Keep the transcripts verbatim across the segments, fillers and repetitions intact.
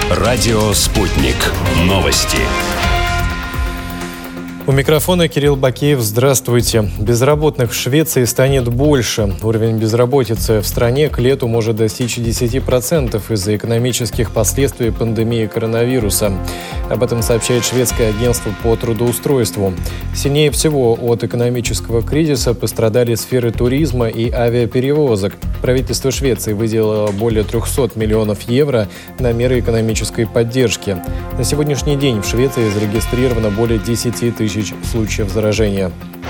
Радио «Спутник». Новости. У микрофона Кирилл Бакеев. Здравствуйте. Безработных в Швеции станет больше. Уровень безработицы в стране к лету может достичь десяти процентов из-за экономических последствий пандемии коронавируса. Об этом сообщает шведское агентство по трудоустройству. Сильнее всего от экономического кризиса пострадали сферы туризма и авиаперевозок. Правительство Швеции выделило более трехсот миллионов евро на меры экономической поддержки. На сегодняшний день в Швеции зарегистрировано более десяти тысяч случаев заражения.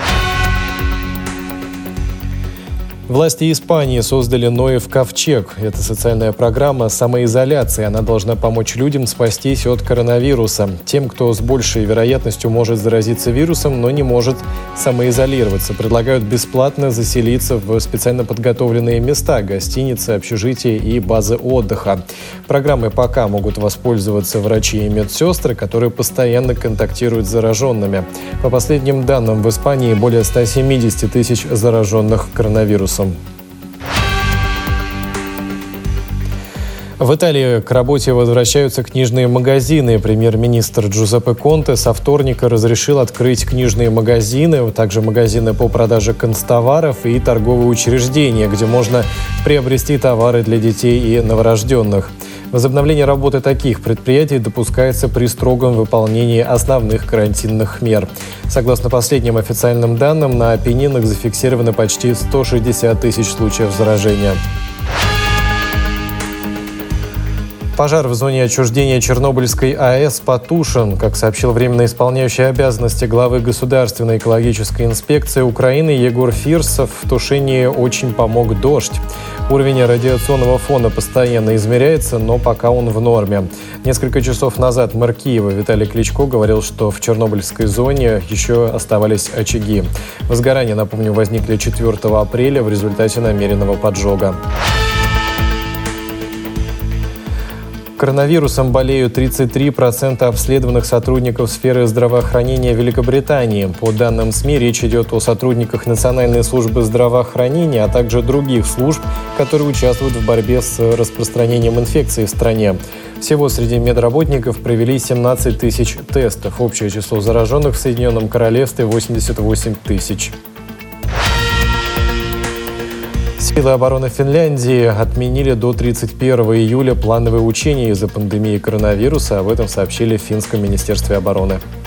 Власти Испании создали Ноев ковчег. Это социальная программа самоизоляции. Она должна помочь людям спастись от коронавируса. Тем, кто с большей вероятностью может заразиться вирусом, но не может самоизолироваться, предлагают бесплатно заселиться в специально подготовленные места – гостиницы, общежития и базы отдыха. Программой пока могут воспользоваться врачи и медсестры, которые постоянно контактируют с зараженными. По последним данным, в Испании более ста семидесяти тысяч зараженных коронавирусом. В Италии к работе возвращаются книжные магазины. Премьер-министр Джузеппе Конте со вторника разрешил открыть книжные магазины, также магазины по продаже канцтоваров и торговые учреждения, где можно приобрести товары для детей и новорожденных. Возобновление работы таких предприятий допускается при строгом выполнении основных карантинных мер. Согласно последним официальным данным, на Апеннинах зафиксировано почти сто шестьдесят тысяч случаев заражения. Пожар в зоне отчуждения Чернобыльской АЭС потушен. Как сообщил временно исполняющий обязанности главы Государственной экологической инспекции Украины Егор Фирсов, в тушении очень помог дождь. Уровень радиационного фона постоянно измеряется, но пока он в норме. Несколько часов назад мэр Киева Виталий Кличко говорил, что в Чернобыльской зоне еще оставались очаги. Возгорания, напомню, возникли четвёртого апреля в результате намеренного поджога. Коронавирусом болеют тридцать три процента обследованных сотрудников сферы здравоохранения Великобритании. По данным СМИ, речь идет о сотрудниках Национальной службы здравоохранения, а также других служб, которые участвуют в борьбе с распространением инфекции в стране. Всего среди медработников провели семнадцать тысяч тестов. Общее число зараженных в Соединенном Королевстве – восемьдесят восемь тысяч. Силы обороны Финляндии отменили до тридцать первого июля плановые учения из-за пандемии коронавируса. Об этом сообщили в финском министерстве обороны.